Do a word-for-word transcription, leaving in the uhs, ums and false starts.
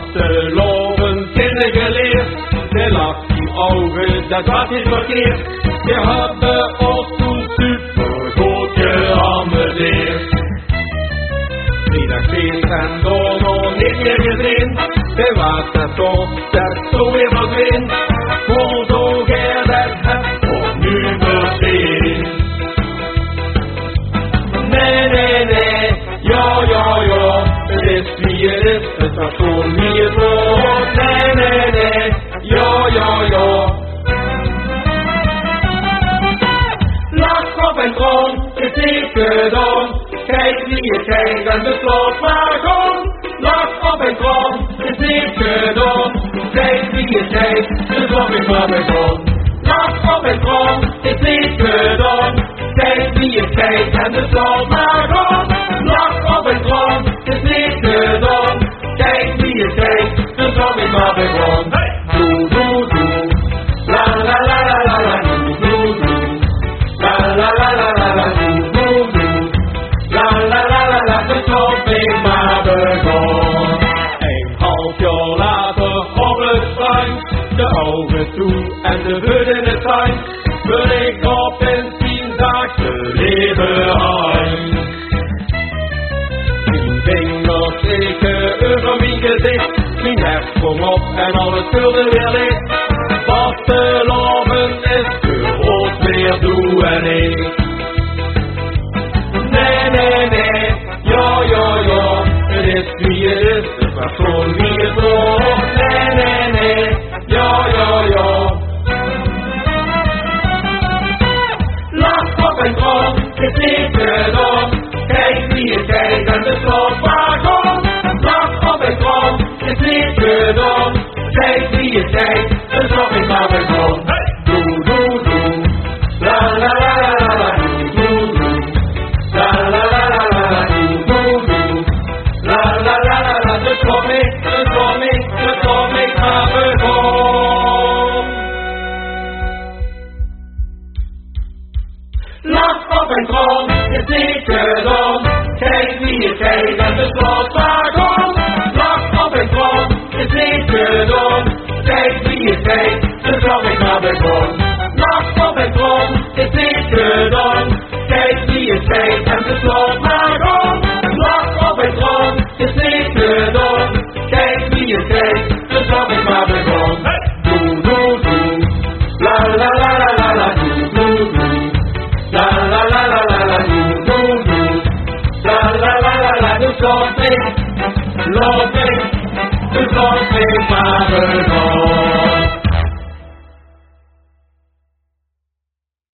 vasteloven kennen geleerd. De lach in ogen, dat was niet verkeerd. We hebben ons toen super goed geamuseerd. Vrijdag feest en dan nog niet meer gezien. De was het toch, dat zo weer verdween. Voor zo gij dat hebt, voor nu bezien. Nee, nee, nee, ja, ja, ja, het is wie het is, het was gewoon wie het wordt. Nee, nee, nee, ja, ja, ja. Lach op en kroon, het is gedaan. Kijk wie het kijkt en de slot maar gewoon. Lach op en kroon, het is gedaan. Kijk wie het kijkt, de slot is maar begon. Lach op en kroon, het is gedaan. Kijk wie het kijkt en de slot maar gewoon. Lach op en kroon, het is gedaan. Kijk wie het kijkt, de slot is maar begon. Doe, doe, doe. La la la la la la, doe, doe, doe. La la la la la la, doe, doe, doe. La la la la la, de slot is maar begon. Een half jaar later op het strand, de ogen toe en de hut in de tuin. Wil ik op en tien dagen leven uit. Tien vingers steken over mijn gezicht. Mijn hart kwam op en alles vulde weer licht. Vasteloven is groot weer doe en ik. Nee, nee, nee, ja, ja, ja, het is wie het is, het was gewoon wie het wordt. Nee, nee, nee, ja, ja, ja. Lach op en kroon, het is gedaan. Kijk wie het kijkt en de slot maar gewoon. Lach op en kroon, het is gedaan. Kijk wie het kijkt, de slot is maar begon. Doe, doe, doe. La la la la la, doe, doe, doe. La la la la la la, doe, doe, doe. La la la la la, de slot is, de slot is, de slot is maar begon. Lach op en kroon, het is gedaan. Kijk wie het kijkt en de slot maar gewoon. Lach op en kroon, het is gedaan. Kijk wie het kijkt, de slot is maar begon. Lach op en kroon, het is gedaan. Kijk wie het kijkt en de slot maar gewoon. Lach op en kroon, het is gedaan. Kijk wie het kijkt, de slot is maar begon. Doe, doe, doe. La la la la la la, doe, doe, doe. La la la la la la, doe, doe, doe. La la la la la, de slot is, slot is, de slot is maar begon.